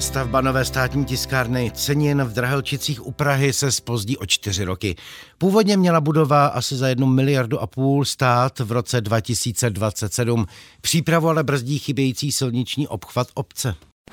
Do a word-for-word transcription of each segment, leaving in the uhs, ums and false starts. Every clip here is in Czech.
Stavba nové státní tiskárny Cenin v Drahelčicích u Prahy se zpozdí o čtyři roky. Původně měla budova asi za jednu miliardu a půl stát v roce dva tisíce dvacet sedm. Přípravu ale brzdí chybějící silniční obchvat obce.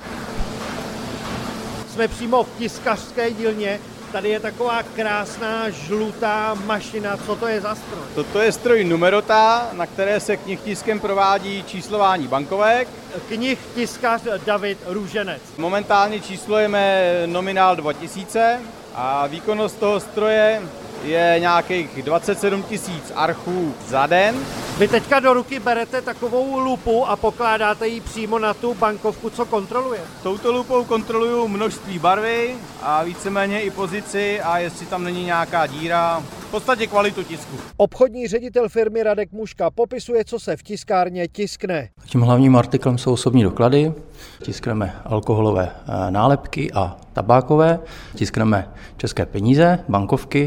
Jsme přímo v tiskařské dílně. Tady je taková krásná žlutá mašina. Co to je za stroj? Toto je stroj numerota, na které se knihtiskem provádí číslování bankovek. Knihtiskař David Růženec. Momentálně číslujeme nominál dva tisíce a výkonnost toho stroje je nějakých dvacet sedm tisíc archů za den. Vy teďka do ruky berete takovou lupu a pokládáte ji přímo na tu bankovku, co kontroluje? Touto lupou kontroluju množství barvy a víceméně i pozici a jestli tam není nějaká díra, v podstatě kvalitu tisku. Obchodní ředitel firmy Radek Muška popisuje, co se v tiskárně tiskne. Tím hlavním artiklem jsou osobní doklady, tiskneme alkoholové nálepky a tabákové, tiskneme české peníze, bankovky,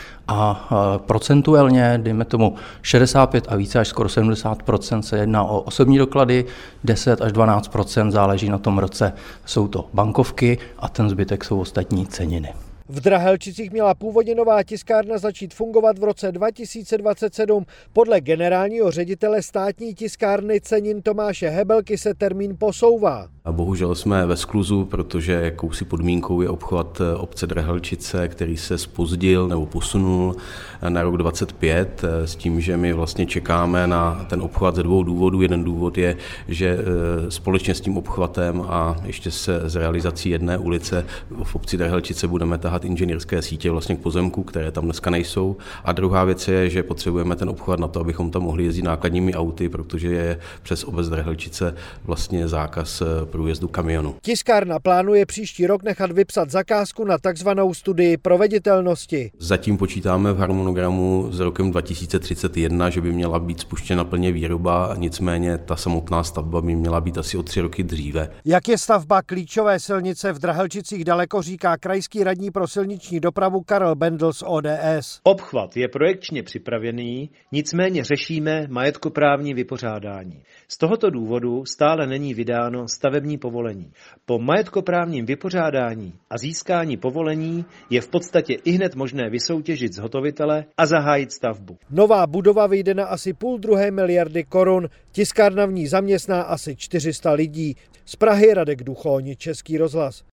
a procentuálně, dejme tomu šedesát pět a více až skoro sedmdesát procent se jedná o osobní doklady, deset až dvanáct procent záleží na tom roce, jsou to bankovky a ten zbytek jsou ostatní ceniny. V Drahelčicích měla původně nová tiskárna začít fungovat v roce dva tisíce dvacet sedm. Podle generálního ředitele státní tiskárny Cenin Tomáše Hebelky se termín posouvá. A bohužel jsme ve skluzu, protože jakousi podmínkou je obchvat obce Drahelčice, který se zpozdil nebo posunul na rok dvacet pět s tím, že my vlastně čekáme na ten obchvat ze dvou důvodů. Jeden důvod je, že společně s tím obchvatem a ještě se z realizací jedné ulice v obci Drahelčice budeme tahat inženýrské sítě vlastně k pozemku, které tam dneska nejsou. A druhá věc je, že potřebujeme ten obchvat na to, abychom tam mohli jezdit nákladními auty, protože je přes obec Drahelčice vlastně zákaz průjezdu kamionu. Tiskárna plánuje příští rok nechat vypsat zakázku na takzvanou studii proveditelnosti. Zatím počítáme v harmonogramu s rokem dva tisíce třicet jedna, že by měla být spuštěna plně výroba, nicméně ta samotná stavba by měla být asi o tři roky dříve. Jak je stavba klíčové silnice v Drahelčicích daleko, říká krajský radní pro silniční dopravu Karel Bendl z O D S. Obchvat je projekčně připravený, nicméně řešíme majetkoprávní vypořádání. Z tohoto důvodu stále není vydáno stavební povolení. Po majetkoprávním vypořádání a získání povolení je v podstatě ihned možné vysoutěžit zhotovitele a zahájit stavbu. Nová budova vyjde na asi půl druhé miliardy korun. Tiskárna v ní zaměstná asi čtyři sta lidí. Z Prahy Radek Duchoň, Český rozhlas.